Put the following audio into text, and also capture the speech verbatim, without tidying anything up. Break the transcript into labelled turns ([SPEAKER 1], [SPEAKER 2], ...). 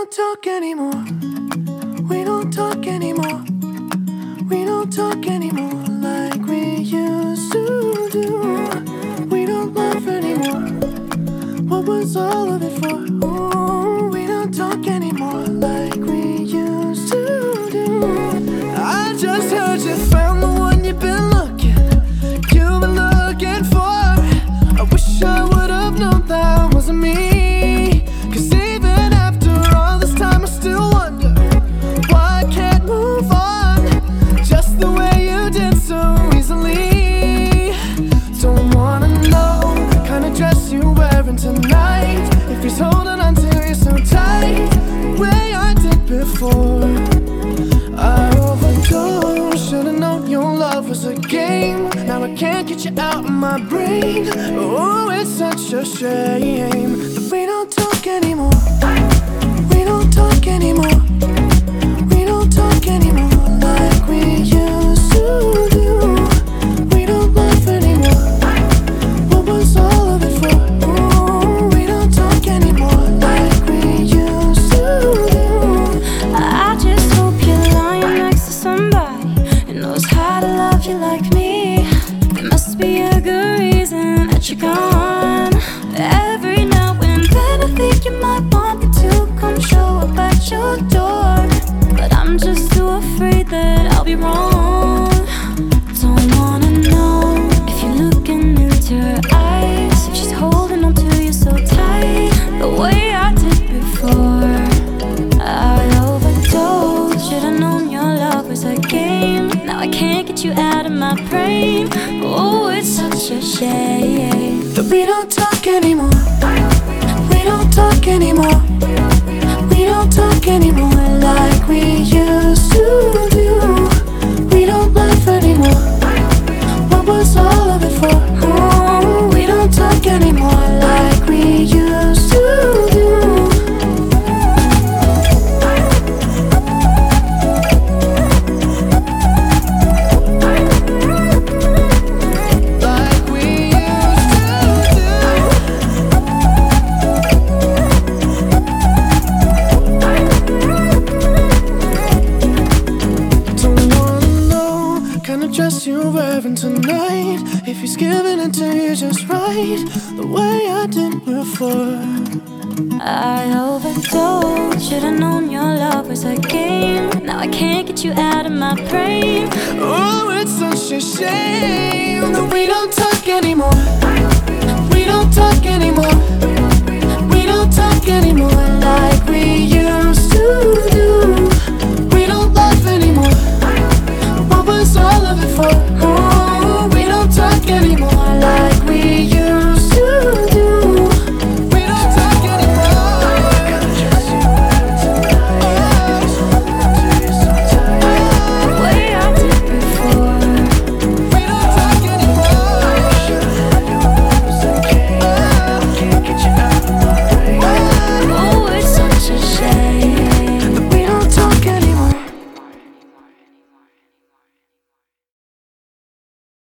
[SPEAKER 1] don't talk anymore. We don't talk anymore. We don't talk anymore like we used to do. We don't laugh anymore. What was all of it for? Ooh, we don't talk anymore like we used to do. I just heard you found the one you've been looking, you've been looking for. I wish I would have known that wasn't me. Cause even after all this time I still wonder why I can't move on just the way you did so easily. Don't wanna know the kind of dress you're wearing tonight, if he's holding on to you so tight the way I did before. I overdosed, should've known your love was a game. Now I can't get you out of my brain. Oh, it's such a shame that we don't talk anymore. We don't talk anymore. We don't talk anymore like we used to do. We don't laugh anymore. What was all of it for? Ooh, we don't talk anymore like we used to do.
[SPEAKER 2] I just hope you're lying next to somebody who knows how to love you like me. There must be a good reason that you're gone. Every now and then I think you might want me to come show up at your door, but I'm just too afraid that I'll be wrong. Don't wanna know if you're looking into her eyes, if she's holding on to you so tight the way I did before. I overdosed, should've known your love was a game. Now I can't get you out of my brain. Oh, it's such a shame
[SPEAKER 1] that we don't talk anymore. We don't talk anymore. We don't talk anymore like we used to do. We don't laugh anymore. What was all of it for? Ooh, we don't talk anymore like we used to do. Dress you're wearing tonight, if he's giving it to you just right the way I did before.
[SPEAKER 2] I overdosed, should've known your love was a game. Now I can't get you out of my brain.
[SPEAKER 1] Oh, it's such a shame that we don't talk anymore. We don't talk anymore. We don't talk anymore like